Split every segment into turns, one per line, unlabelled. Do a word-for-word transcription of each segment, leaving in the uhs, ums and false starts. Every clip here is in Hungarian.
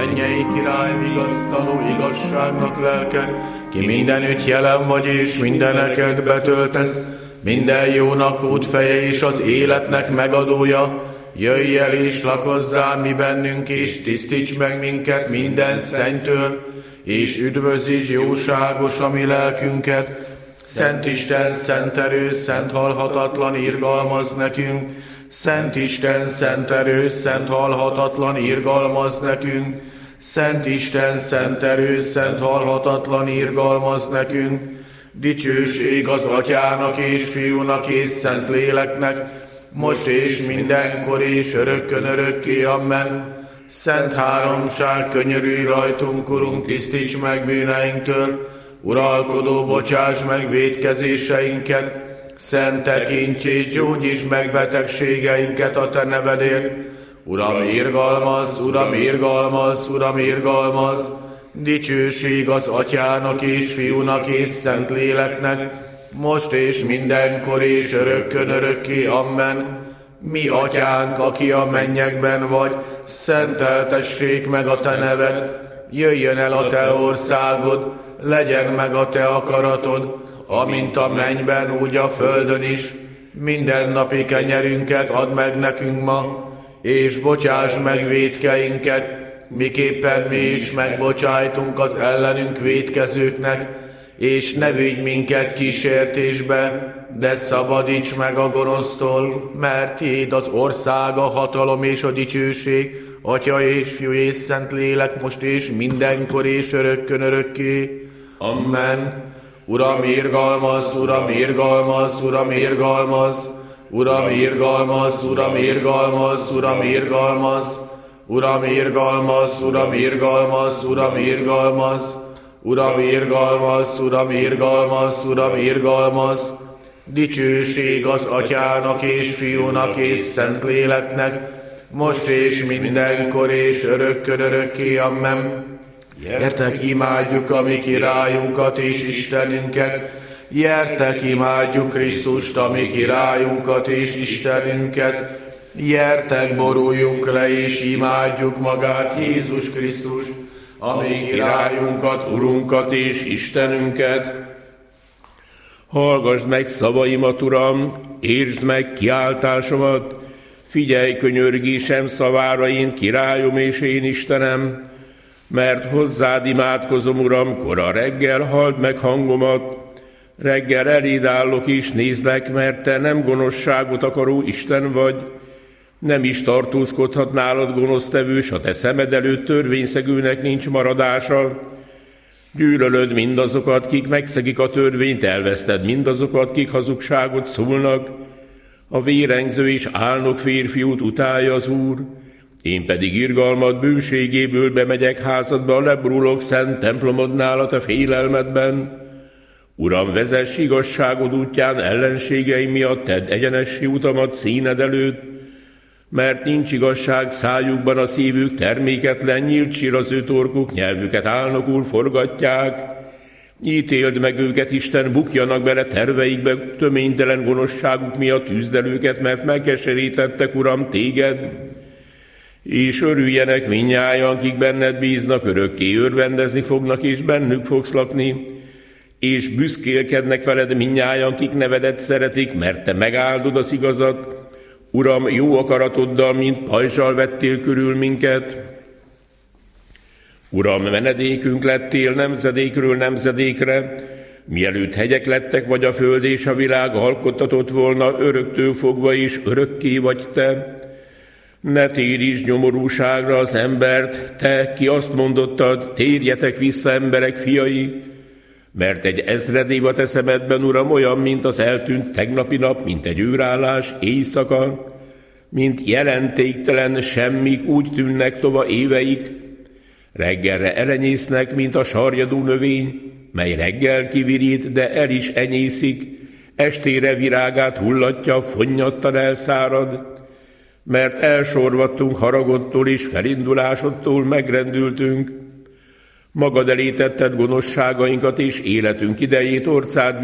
mennyei király, vigasztaló igazságnak lelke, ki mindenütt jelen vagy és mindeneket betöltesz, minden jónak útfeje és az életnek megadója, jöjj el és lakozzál mi bennünk, és tisztíts meg minket minden szennytől, és üdvözíts jóságos a mi lelkünket. Szent Isten, szent erő, szent halhatatlan, irgalmaz nekünk. Szent Isten, szent erő, szent halhatatlan, irgalmaz nekünk. Szent Isten, szent erő, szent halhatatlan, irgalmaz nekünk. Dicsőség az Atyának és Fiúnak és Szent Léleknek, most és mindenkor és örökkön örökké, amen. Szent háromság, könyörülj rajtunk, Urunk, tisztíts meg bűneinktől, uralkodó, bocsáss meg vétkezéseinket, szent tekints és gyógyíts meg betegségeinket a te nevedért. Uram, irgalmaz, Uram, irgalmaz, Uram, irgalmaz. Dicsőség az Atyának és Fiúnak és Szent Léleknek, most és mindenkor és örökkön örökké, amen. Mi Atyánk, aki a mennyekben vagy, szenteltessék meg a te neved, jöjjön el a te országod, legyen meg a te akaratod, amint a mennyben, úgy a földön is. Mindennapi kenyerünket add meg nekünk ma, és bocsáss meg vétkeinket, miképpen mi is megbocsájtunk az ellenünk vétkezőknek, és ne vigy minket kísértésbe, de szabadíts meg a gonosztól, mert tiéd az ország, a hatalom és a dicsőség, Atya és Fiú és Szent Lélek, most és mindenkor és örökkön örökké. Amen. Uram, irgalmaz, Uram, irgalmaz, Uram, irgalmaz, Uram, irgalmaz, Uram, irgalmaz, Uram, irgalmaz, Uram, irgalmaz, Uram, irgalmaz, Uram, irgalmaz, Uram, irgalmaz, Uram, irgalmaz, Uram, irgalmaz. Dicsőség az Atyának és Fiúnak és Szent Léleknek, most és mindenkor és örökkön örökké, amen. Gyertek, imádjuk a mi királyunkat és Istenünket, gyertek, imádjuk Krisztust, a mi királyunkat és Istenünket, gyertek, boruljunk le és imádjuk magát, Jézus Krisztus, a mi királyunkat, Urunkat és Istenünket. Hallgasd meg szavaimat, Uram, értsd meg kiáltásomat, figyelj könyörgésem szavára, én királyom és én Istenem, mert hozzád imádkozom, Uram, kora reggel, halld meg hangomat, reggel eléd állok és nézlek, mert te nem gonoszságot akaró Isten vagy, nem is tartózkodhat nálad gonosztevős, a te szemed előtt törvényszegőnek nincs maradása. Gyűlölöd mindazokat, kik megszegik a törvényt, elveszted mindazokat, kik hazugságot szólnak. A vérengző és álnok férfiút utálja az Úr, én pedig irgalmad bőségéből bemegyek házadba, lebrulok szent templomodnál a te félelmedben. Uram, vezess igazságod útján ellenségeim miatt, tedd egyenessé utamat színed előtt, mert nincs igazság szájukban, a szívük terméketlen, nyílt sír az ő torkuk, nyelvüket álnokul forgatják. Ítéld meg őket, Isten, bukjanak bele terveikbe, töménytelen gonoszságuk miatt üzd őket, mert megkeserítettek, Uram, téged. És örüljenek mindnyájan, akik benned bíznak, örökké örvendezni fognak, és bennük fogsz lakni. És büszkélkednek veled mindnyájan, akik nevedet szeretik, mert te megáldod az igazat. Uram, jó akaratoddal, mint pajzsal vettél körül minket. Uram, menedékünk lettél nemzedékről nemzedékre, mielőtt hegyek lettek, vagy a föld és a világ alkottatott volna, öröktől fogva is örökké vagy te. Ne térítsd nyomorúságra az embert, te, ki azt mondottad, térjetek vissza, emberek fiai, mert egy ezred év a te szemedben, Uram, olyan, mint az eltűnt tegnapi nap, mint egy őrállás éjszaka, mint jelentéktelen semmik, úgy tűnnek tova éveik, reggelre elenyésznek, mint a sarjadó növény, mely reggel kivirít, de el is enyészik, estére virágát hullatja, fonnyattan elszárad, mert elsorvadtunk haragodtól és felindulásodtól megrendültünk. Magad elé tetted gonoszságainkat és életünk idejét orcád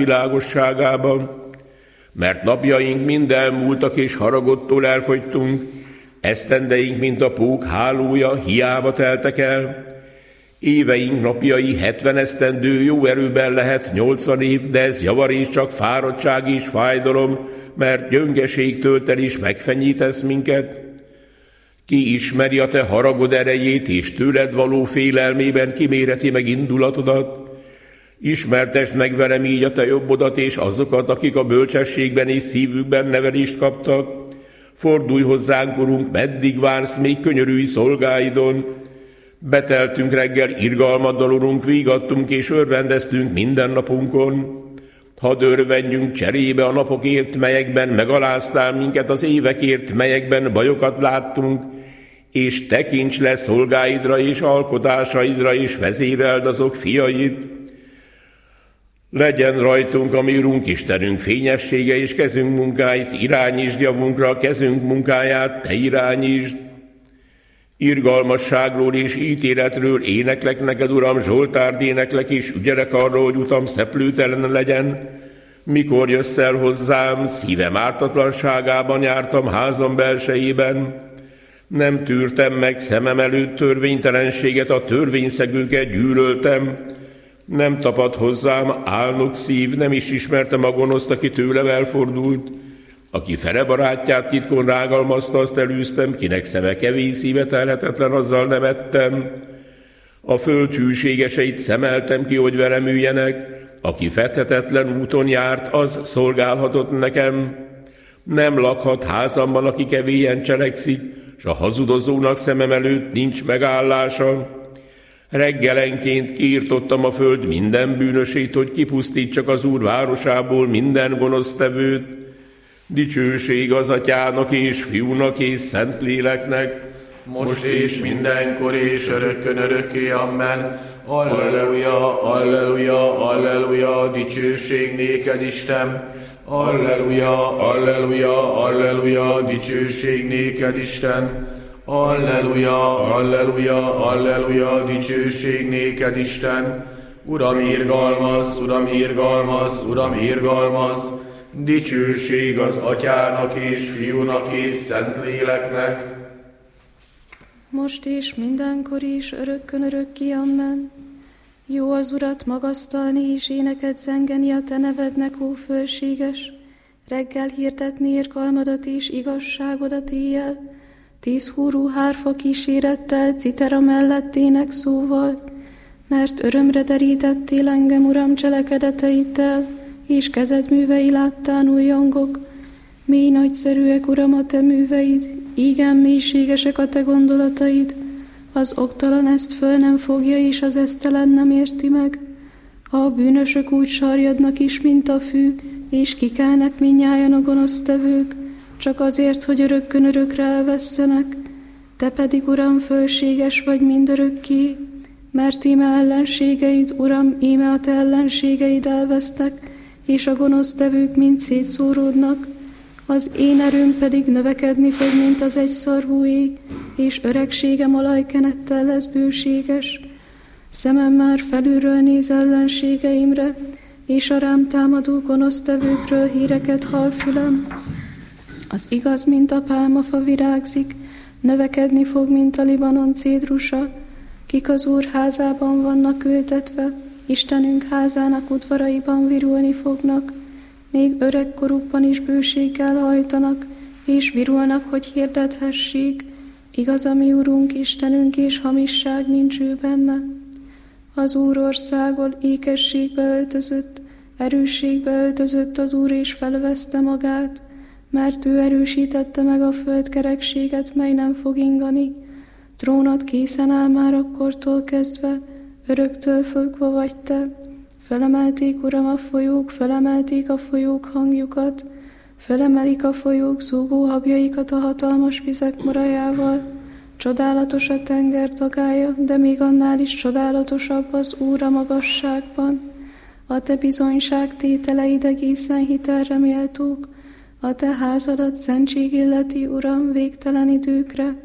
világosságában, mert napjaink mind elmúltak és haragodtól elfogytunk,
esztendeink, mint a pók hálója, hiába teltek el. Éveink napjai hetven esztendő, jó erőben lehet nyolcvan év, de ez javarés csak fáradtság és fájdalom, mert gyöngeségtől is megfenyítesz minket. Ki ismeri a te haragod erejét, és tőled való félelmében kiméreti meg indulatodat? Ismertesd meg velem így a te jobbodat, és azokat, akik a bölcsességben és szívükben nevelést kaptak. Fordulj hozzánk, Urunk, meddig vársz, még könyörülj szolgáidon. Beteltünk reggel irgalmaddal, Urunk, vígadtunk és örvendeztünk minden napunkon. Hadd örvendjünk cserébe a napokért, melyekben megaláztál minket, az évekért, melyekben bajokat láttunk, és tekints le szolgáidra és alkotásaidra, és vezéreld azok fiait. Legyen rajtunk a mi Urunk Istenünk fényessége, és kezünk munkáit irányítsd javunkra, kezünk munkáját te irányítsd. Irgalmasságról és ítéletről éneklek neked, Uram, Zsoltárt éneklek, és ügyelek arra, hogy utam szeplőtelen legyen. Mikor jössz el hozzám, szívem ártatlanságában jártam házam belsejében. Nem tűrtem meg szemem előtt törvénytelenséget, a törvényszegőket gyűlöltem. Nem tapad hozzám álnok szív, nem is ismertem a gonoszt, aki tőlem elfordult. Aki fele barátját titkon rágalmazta, azt elűztem, kinek szeme kevés, szíve telhetetlen, azzal nevettem. A föld hűségeseit szemeltem ki, hogy velem üljenek, aki fethetetlen úton járt, az szolgálhatott nekem. Nem lakhat házamban, aki kevélyen cselekszik, s a hazudozónak szemem előtt nincs megállása. Reggelenként kiirtottam a föld minden bűnösét, hogy kipusztítsak az Úr városából minden gonosztevőt. Dicsőség az Atyának és Fiúnak és Szentléleknek,
most és mindenkor és örökkön örökké, amen. Alleluja, alleluja, alleluja, dicsőség néked, Isten. Alleluja, alleluja, alleluja, dicsőség néked, Isten. Alleluja, alleluja, alleluja, dicsőség néked, Isten. Uram, irgalmaz, Uram, irgalmaz, Uram, irgalmaz. Dicsőség az Atyának és Fiúnak és Szentléleknek,
most és mindenkor is, örökkön örökké, amen. Jó az Urat magasztalni és éneket zengeni a te nevednek, ó fölséges. Reggel hirdetni irgalmadat és igazságodat éjjel, tíz húrú hárfa kísérettel, citera mellettének szóval, mert örömre derítettél engem, Uram, cselekedeteiddel, és kezed művei láttán újjongok. Mély nagyszerűek, Uram, a te műveid, igen mélységesek a te gondolataid. Az oktalan ezt föl nem fogja, és az esztelen nem érti meg. Ha a bűnösök úgy sarjadnak is, mint a fű, és kikelnek mindnyájan a gonosztevők, csak azért, hogy örökkön örökre elvesszenek. Te pedig, Uram, fölséges vagy mindörökké, mert íme ellenségeid, Uram, íme a te ellenségeid elvesztek, és a gonosztevők mind szétszóródnak. Az én erőm pedig növekedni fog, mint az egyszarvúé, és öregségem olajkenettel lesz bőséges. Szemem már felülről néz ellenségeimre, és a rám támadó gonosztevőkről híreket hall fülem. Az igaz, mint a pálmafa virágzik, növekedni fog, mint a Libanon cédrusa, kik az Úr házában vannak ültetve, Istenünk házának udvaraiban virulni fognak, még öregkorukban is bőséggel hajtanak, és virulnak, hogy hirdethessék, igaz a mi Urunk, Istenünk, és hamisság nincs ő benne. Az Úr országon ékességbe öltözött, erősségbe öltözött az Úr, és felövezte magát, mert ő erősítette meg a földkerekséget, mely nem fog ingani. Trónod készen áll már akkortól kezdve, öröktől fogva vagy te. Felemelték, Uram, a folyók, felemelték a folyók hangjukat, felemelik a folyók zúgó habjaikat a hatalmas vizek morajával. Csodálatos a tenger dagája, de még annál is csodálatosabb az Úr a magasságban. A te bizonyság tételeid egészen hitelre méltók, a te házadat szentség illeti, Uram, végtelen időkre.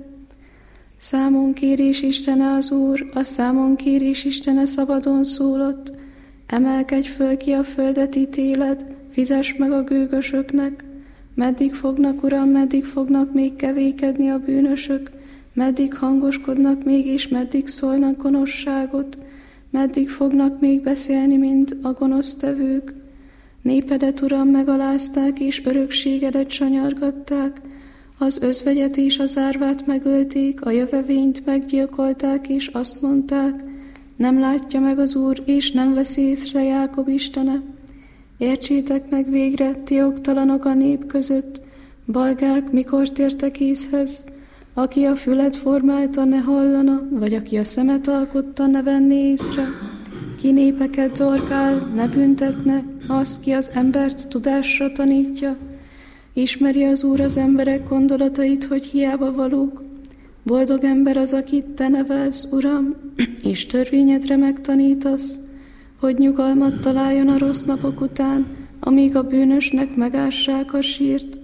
Számonkérés Istene az Úr, a számonkérés Istene szabadon szólott. Emelkedj föl ki a földet ítéled, fizess meg a gőgösöknek, Meddig fognak, Uram, meddig fognak még kevékedni a bűnösök? Meddig hangoskodnak még, és meddig szólnak gonoszságot? Meddig fognak még beszélni, mint a gonosztevők? Népedet, Uram, megalázták, és örökségedet sanyargatták. Az özvegyet és az árvát megölték, a jövevényt meggyilkolták, és azt mondták, nem látja meg az Úr, és nem veszi észre Jákob Istene. Értsétek meg végre, ti jogtalanok a nép között, balgák, mikor tértek észhez? Aki a fület formálta, ne hallana, vagy aki a szemet alkotta, ne venné észre. Ki népeket dorgál, ne büntetne, az, ki az embert tudásra tanítja. Ismeri az Úr az emberek gondolatait, hogy hiába valók. Boldog ember az, akit te nevelsz, Uram, és törvényedre megtanítasz, hogy nyugalmat találjon a rossz napok után, amíg a bűnösnek megássák a sírt.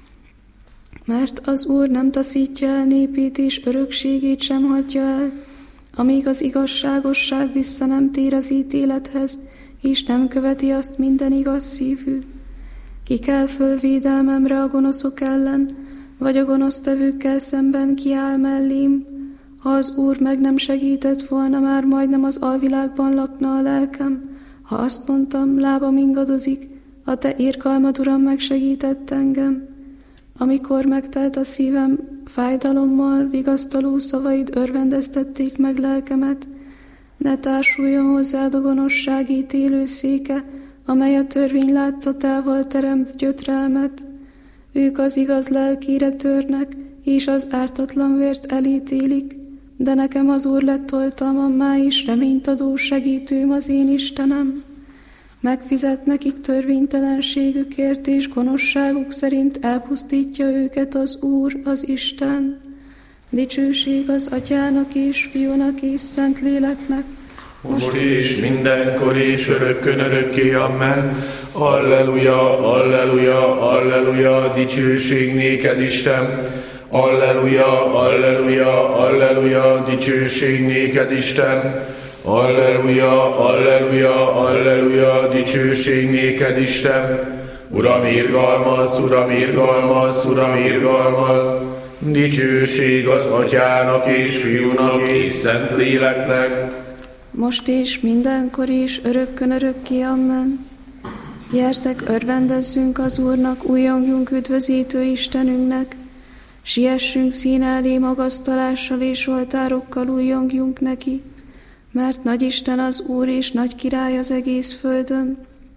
Mert az Úr nem taszítja el népét, és örökségét sem hagyja el, amíg az igazságosság vissza nem tér az ítélethez, és nem követi azt minden igaz szívű. Ki kell föl védelmemre a gonoszok ellen, vagy a gonosztevőkkel szemben kiáll mellém? Ha az Úr meg nem segített volna, már majdnem az alvilágban lakna a lelkem. Ha azt mondtam, lábam ingadozik, a te irgalmad, Uram, megsegített engem. Amikor megtelt a szívem fájdalommal, vigasztaló szavaid örvendeztették meg lelkemet. Ne társuljon hozzád a gonoszság ítélő széke, amely a törvény látszatával teremt gyötrelmet. Ők az igaz lelkére törnek, és az ártatlan vért elítélik, de nekem az Úr lett oltalmam, má is reményt adó segítőm az én Istenem. Megfizet nekik törvénytelenségükért, és gonoszságuk szerint elpusztítja őket az Úr, az Isten. Dicsőség az Atyának és Fiúnak és Szentléleknek,
most is, mindenkor és örökkön örökké, amen. Alleluja, alleluja, alleluja, dicsőség néked, Isten. Alleluja, alleluja, alleluja, dicsőség néked, Isten. Alleluja, alleluja, alleluja, dicsőség néked, Isten. Uram, irgalmaz, Uram, irgalmaz, Uram, irgalmaz. Dicsőség az Atyának és Fiúnak és Szentléleknek,
most és mindenkor is, örökkön örökké, amen. Gyertek, örvendezzünk az Úrnak, újjongjunk üdvözítő Istenünknek. Siessünk színe elé magasztalással és oltárokkal, újjongjunk neki, mert nagy Isten az Úr és nagy király az egész földön.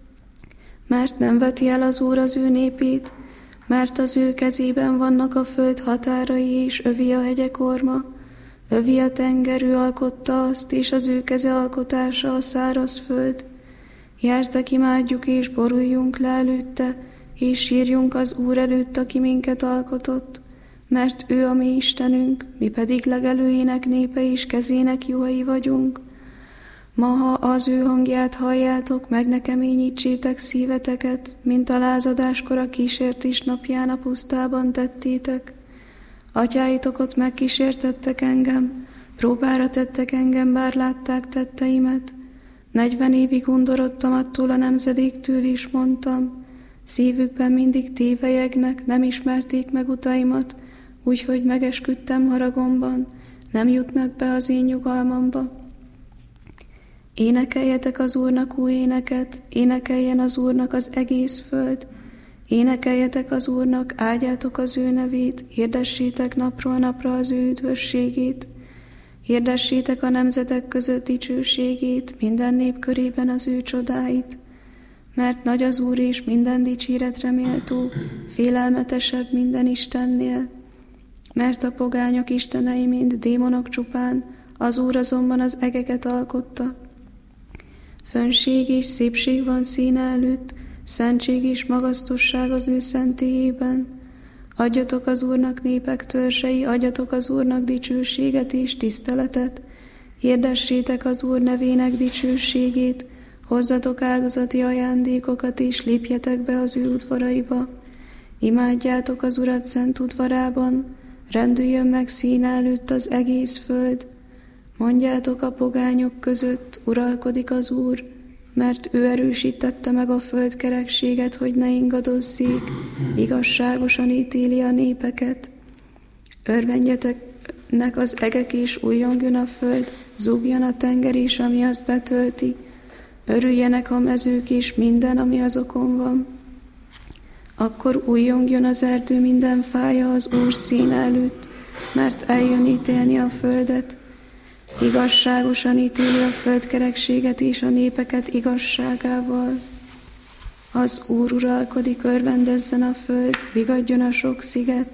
Mert nem veti el az Úr az ő népét, mert az ő kezében vannak a föld határai, és övi a hegyek orma. Övi a tenger, ő alkotta azt, és az ő keze alkotása a száraz föld. Gyertek, imádjuk és boruljunk le előtte, és sírjunk az Úr előtt, aki minket alkotott, mert ő a mi Istenünk, mi pedig legelőinek népe és kezének juhai vagyunk. Ma, ha az ő hangját halljátok, meg ne keményítsétek szíveteket, mint a lázadáskor a kísértés napján a pusztában tettétek. Atyáitok ott megkísértettek engem, próbára tettek engem, bár látták tetteimet. Negyven évig undorodtam attól a nemzedéktől is, mondtam. Szívükben mindig tévelyegnek, nem ismerték meg utaimat, úgyhogy megesküdtem haragomban, nem jutnak be az én nyugalmamba. Énekeljetek az Úrnak új éneket, énekeljen az Úrnak az egész föld. Énekeljetek az Úrnak, áldjátok az ő nevét, hirdessétek napról napra az ő üdvösségét. Hirdessétek a nemzetek között dicsőségét, minden nép körében az ő csodáit. Mert nagy az Úr és minden dicséretre méltó, félelmetesebb minden Istennél. Mert a pogányok istenei mind démonok csupán, az Úr azonban az egeket alkotta. Fönnség és szépség van színe előtt, szentség és magasztosság az ő szentélyében. Adjatok az Úrnak népek törzsei, adjatok az Úrnak dicsőséget és tiszteletet. Hirdessétek az Úr nevének dicsőségét, hozzatok áldozati ajándékokat és lépjetek be az ő udvaraiba. Imádjátok az Urat szent udvarában, rendüljön meg színe előtt az egész föld. Mondjátok a pogányok között, uralkodik az Úr, mert ő erősítette meg a földkerekséget, hogy ne ingadozzék, igazságosan ítéli a népeket. Örvendjeteknek az egek és újjongjon a föld, zúgjon a tenger is, ami azt betölti. Örüljenek a mezők és minden, ami azokon van. Akkor újjongjon az erdő minden fája az Úr színe előtt, mert eljön ítélni a földet. Igazságosan ítéli a földkerekséget és a népeket igazságával. Az Úr uralkodik, örvendezzen a föld, vigadjon a sok sziget.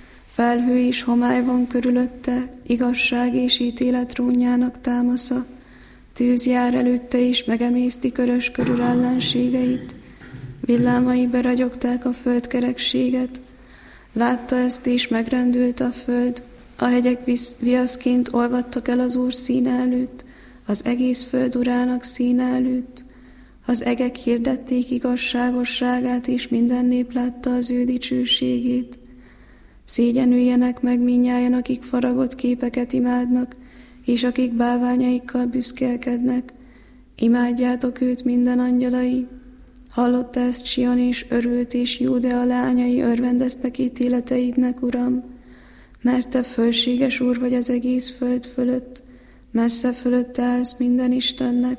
Felhő és homály van körülötte, igazság és ítélet trónjának támasza. Tűz jár előtte és megemészti körös körül ellenségeit. Villámai beragyogták a földkerekséget. Látta ezt és megrendült a föld. A hegyek viaszként olvadtak el az Úr színe előtt, az egész föld urának színe előtt. Az egek hirdették igazságosságát, és minden nép látta az ő dicsőségét. Szégyenüljenek meg mindnyájan, akik faragott képeket imádnak, és akik bálványaikkal büszkélkednek. Imádjátok őt minden angyalai. Hallotta ezt Sion, és örült, és Júdea leányai örvendeztek ítéleteidnek, Uram. Mert te fölséges Úr vagy az egész föld fölött, messze fölötte állsz minden Istennek.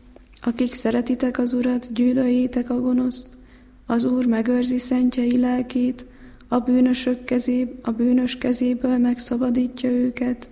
Akik szeretitek az Urat, gyűlöljétek a gonoszt. Az Úr megőrzi szentjei lelkét, a bűnösök kezé, a bűnös kezéből megszabadítja őket.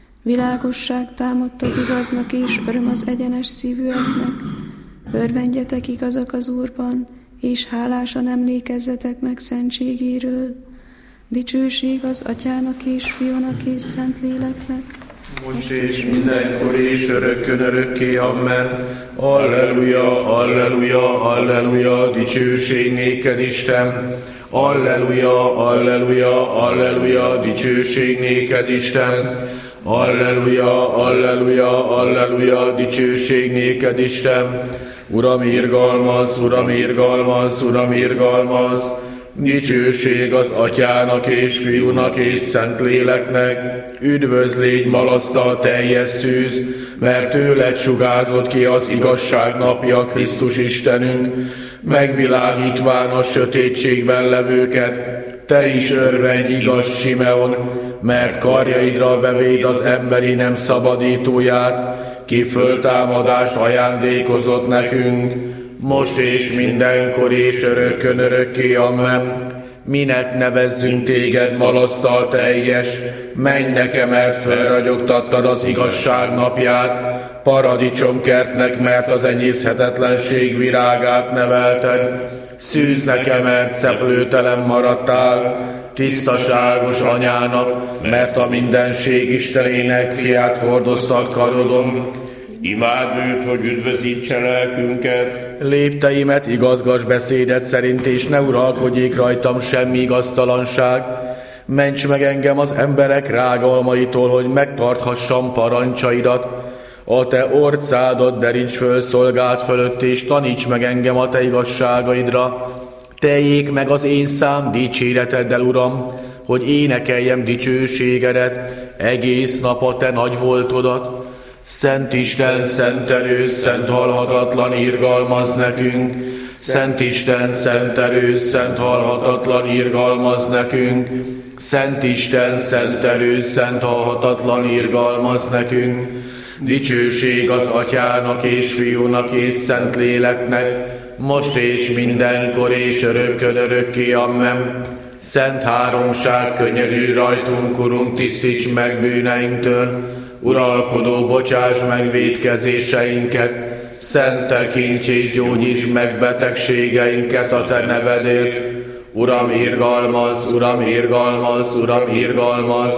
Világosság támadt az igaznak, és öröm az egyenes szívűeknek. Örvendjetek igazak az Úrban, és hálásan emlékezzetek meg szentségéről. Dicsőség az Atyának és Fiúnak és Szentléleknek.
Most és mindenkor és örökkön örökké, amen. Alleluja, alleluja, alleluja, dicsőség néked, Isten. Alleluja, alleluja, alleluja, dicsőség néked, Isten. Alleluja, alleluja, alleluja, dicsőség néked, Isten. Uram, irgalmaz, Uram, irgalmaz, Uram, irgalmaz. Dicsőség az Atyának és Fiúnak és Szentléleknek. Üdvözl légy malasztal teljes szűz, mert tőled sugárzott ki az igazság napja, Krisztus Istenünk, megvilágítván a sötétségben levőket. Te is örvendj, igaz Simeon, mert karjaidra vevéd az emberi nem szabadítóját, ki föltámadást ajándékozott nekünk, most és mindenkor és örökkön örökké, amen. Minek nevezzünk téged malasztal teljes, mennynek emelt felragyogtattad az igazság napját, paradicsomkertnek, mert az enyészhetetlenség virágát nevelted, szűznek emelt szeplőtelen maradtál, tisztaságos anyának, mert a mindenség Istenének fiát hordoztad karodon.
Imádd őt, hogy üdvözítse lelkünket.
Lépteimet igazgas beszédet szerint, és ne uralkodjék rajtam semmi igaztalanság. Ments meg engem az emberek rágalmaitól, hogy megtarthassam parancsaidat. A te orcádat deríts föl szolgált fölött, és taníts meg engem a te igazságaidra. Teljék meg az én szám dicséreteddel, Uram, hogy énekeljem dicsőségedet, egész nap a te nagy voltodat. Szent Isten, szent erő, szent halhatatlan, irgalmaz nekünk. Szent Isten, szent erő, szent halhatatlan, irgalmaz nekünk. Szent Isten, szent erő, szent halhatatlan, irgalmaz nekünk. Dicsőség az Atyának és Fiúnak és Szentléleknek, most és mindenkor és örökkön örökké, amen. Szent háromság, könyörülj rajtunk, Urunk, tisztíts meg bűneinktől. Uralkodó, bocsáss meg vétkezéseinket, szent tekints és gyógyíts meg betegségeinket a te nevedért. Uram, irgalmaz, Uram, irgalmaz, Uram, irgalmaz.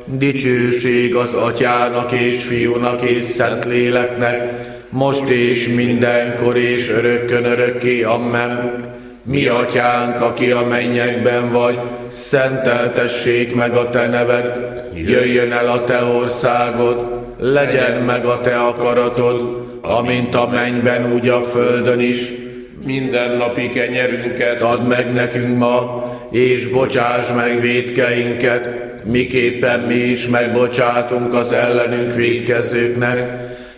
Dicsőség az Atyának és Fiúnak és Szentléleknek, most és mindenkor és örökkön örökké, amen. Mi Atyánk, aki a mennyekben vagy, szenteltessék meg a te neved, jöjjön el a te országod, legyen meg a te akaratod, amint a mennyben, úgy a földön is.
Mindennapi kenyerünket
add meg nekünk ma, és bocsáss meg vétkeinket, miképpen mi is megbocsátunk az ellenünk vétkezőknek,